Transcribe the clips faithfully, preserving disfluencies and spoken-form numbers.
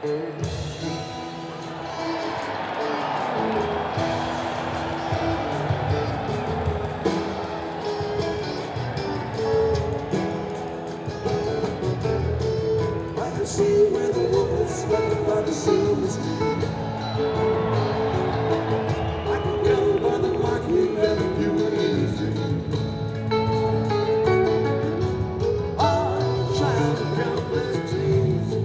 See where the wolf is swept by the silver stream. I can tell by the market that the pure is dream. Oh, child of countless dreams.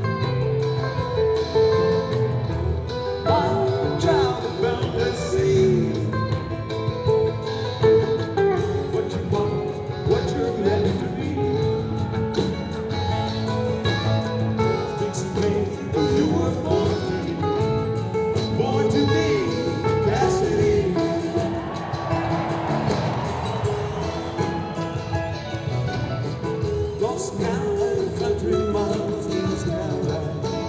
Oh, child of boundless seas. What you want, what you're meant to be. Lost now in a country miles in the sky.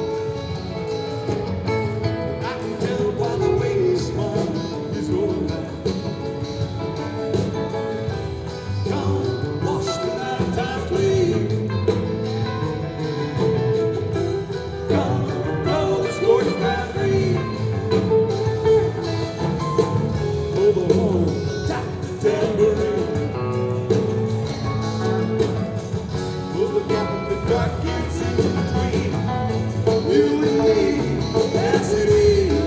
I can tell by the way he smiles, he's going back. Come, wash the night time clean. Come, blow the scorched brown green. Pull the horn, tap the tambourine. Dark gets in between you and me, as it is.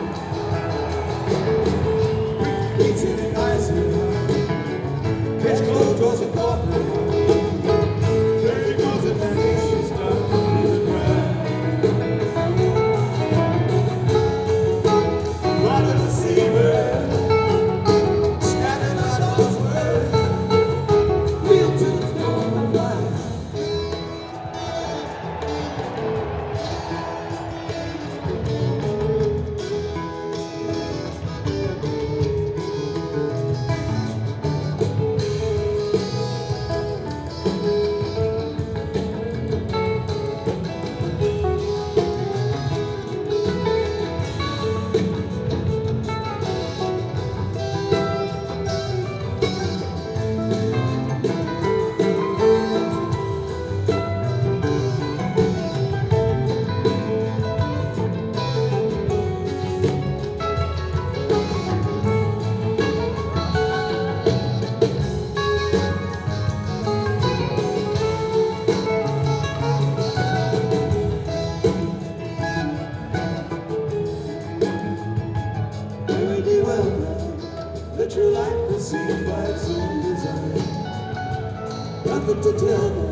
Beats in the ice, catch clothes, draws a coffin. There he goes, and that nation starts to cry. Right of the seabird, scattered out all his words, wheel to the storm and fly. Let your life be seen by its own design. Nothing to tell.